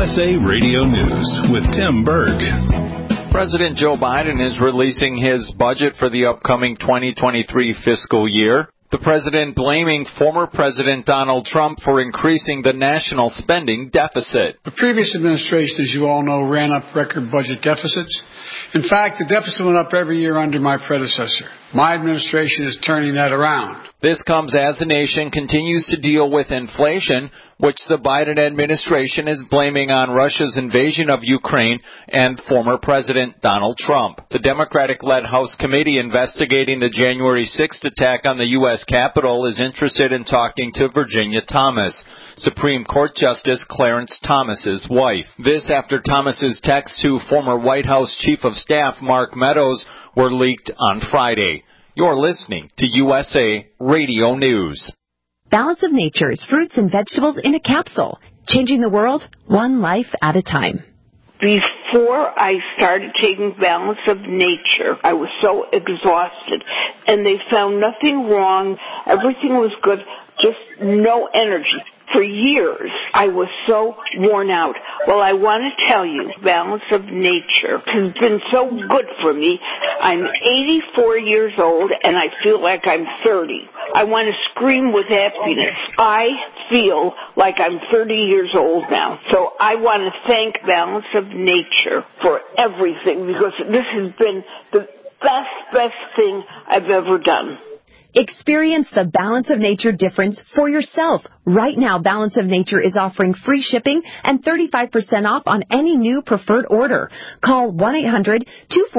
USA Radio News with Tim Berg. President Joe Biden is releasing his budget for the upcoming 2023 fiscal year. The president blaming former President Donald Trump for increasing the national spending deficit. The previous administration, as you all know, ran up record budget deficits. In fact, the deficit went up every year under my predecessor. My administration is turning that around. This comes as the nation continues to deal with inflation, which the Biden administration is blaming on Russia's invasion of Ukraine and former President Donald Trump. The Democratic-led House committee investigating the January 6th attack on the U.S. Capitol is interested in talking to Virginia Thomas, Supreme Court Justice Clarence Thomas's wife. This after Thomas's texts to former White House Chief of Staff Mark Meadows were leaked on Friday. You're listening to USA Radio News. Balance of Nature's fruits and vegetables in a capsule, changing the world one life at a time. Before I started taking Balance of Nature, I was so exhausted, and they found nothing wrong. Everything was good, just no energy. For years, I was so worn out. Well, I want to tell you, Balance of Nature has been so good for me. I'm 84 years old, and I feel like I'm 30. I want to scream with happiness. I feel like I'm 30 years old now. So I want to thank Balance of Nature for everything, because this has been the best thing I've ever done. Experience the Balance of Nature difference for yourself. Right now, Balance of Nature is offering free shipping and 35% off on any new preferred order. Call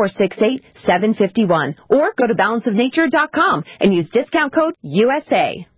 1-800-2468-751 or go to balanceofnature.com and use discount code USA.